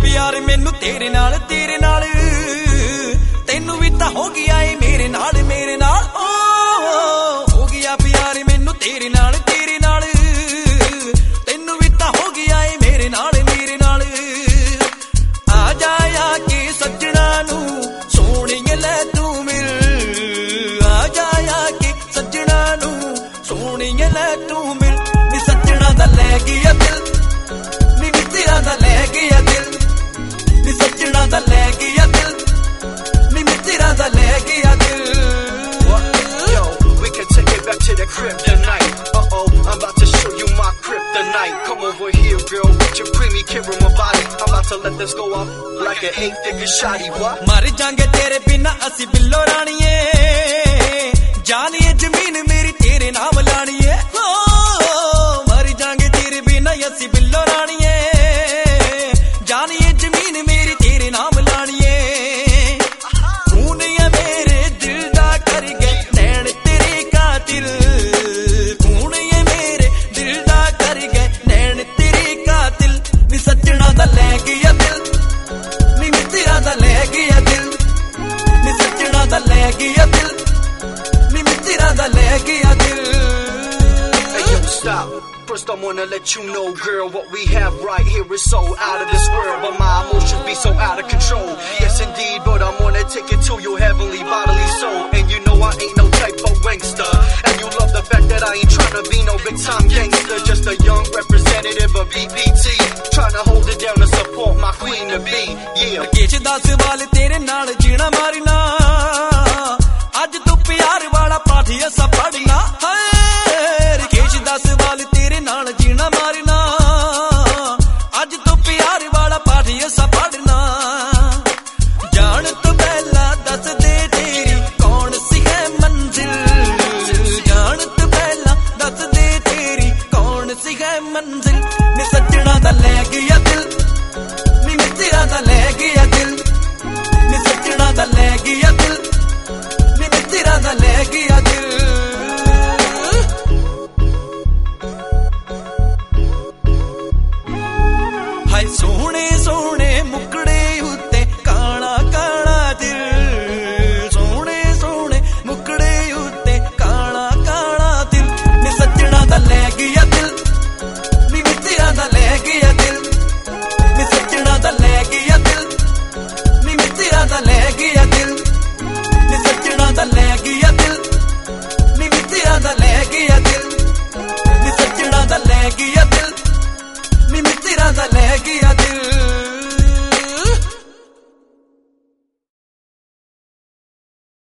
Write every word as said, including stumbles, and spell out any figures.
प्यार मैनू तेरे नाल तेरे नाल तेनू भी तां हो गया ए मेरे नाल मेरे नाल हो गया प्यार मैनू तेरे नाल तेरे नाल तेनू भी तां हो गया ए मेरे नाल मेरे नाल आ जाया के सजना नू सोहणिए लै तू मिल आ जाया के सजना नू सोहणिए लै तू मिल नी सजना दा लै गया दिल नी मित्तरा दा लै गया दिल नी सजना दा लै गया दिल नी मित्तरा दा लै गया दिल Yo, we can take it back to the crib tonight. Uh-oh, I'm about to show you my kryptonite. Come over here, girl, with your creamy kid my body. I'm about to let this go off like an eight-figure shotty. What? मर जाएंगे तेरे बिना असी बिल्लो रानिए जानिए जमीन मेरी तेरे नाम लानिए मर जाएंगे तेरे बिना असी बिल्लो रानिए जानिए जमीन मेरी तेरे नाम लानिए खून है मेरे दिल दा कर गए नैन तेरे कातिल खून है मेरे दिल दा कर गए नैन तेरे कातिल नी सजना दा लै गया दिल नी मित्तरा दा लै गया दिल नी सजना दा लै गया दिल नी मित्तरा दा लै गया दिल Hey, yo, stop. First I wanna let you know, girl, what we have right here is so out of this world. But my emotions be so out of control. Yes, indeed, but I'm gonna take it to your heavenly bodily soul. And you know I ain't no type of gangster. And you love the fact that I ain't tryna be no big time gangster. Just a young representative of E P T, tryna hold it down to support my queen to be. Yeah. किश दस वाल तेरे नाल जीना मारना